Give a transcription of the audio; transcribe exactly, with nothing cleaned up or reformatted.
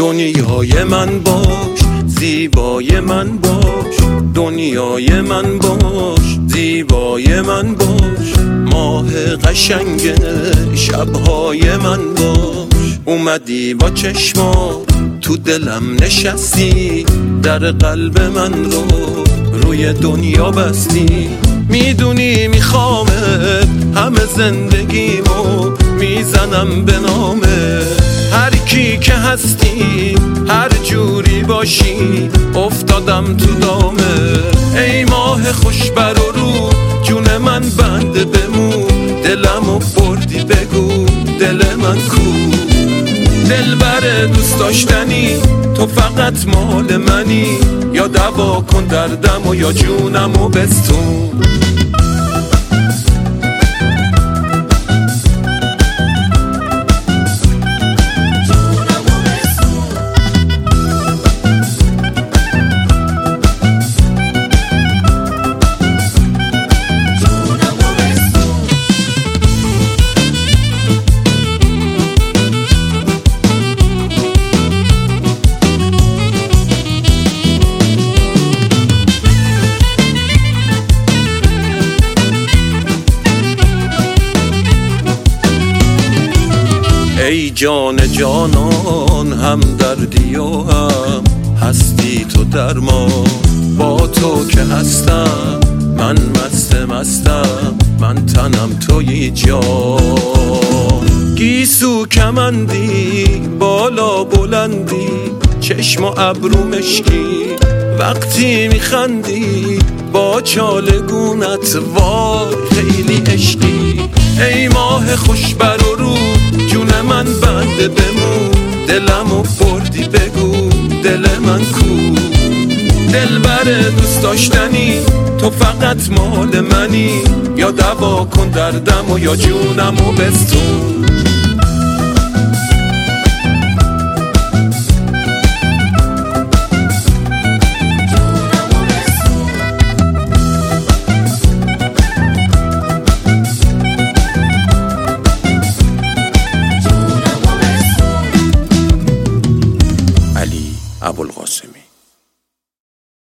دنیای من باش، زیبای من باش، دنیای من باش، زیبای من باش، ماه قشنگ شبهای من باش. اومدی با چشما تو دلم نشستی، در قلب من رو روی دنیا بستی. میدونی میخوامت همه زندگیمو میزنم به نامه. هر کی که هستی هر جوری باشی افتادم تو دامه. ای ماه خوش بر و رو جون من بنده بمون، دلمو بردی بگو دل من کو. دل بر دوست داشتنی تو فقط مال منی، یا دوا کن دردم و یا جونمو بستون. ای جان جانان هم دردی و هم هستی تو درمان. با تو که هستم من مست مستم، من تنم توی جان. گیسو کمندی بالا بلندی، چشم و ابرو مشکی، وقتی میخندی با چالگونت وای خیلی عشقی. ای ماه خوش بر و رو جون من بنده بمون، دلمو بردی بگو دل من کو. دل بر دوست داشتنی تو فقط مال منی، یا دوا کن دردم و یا جونمو بستون.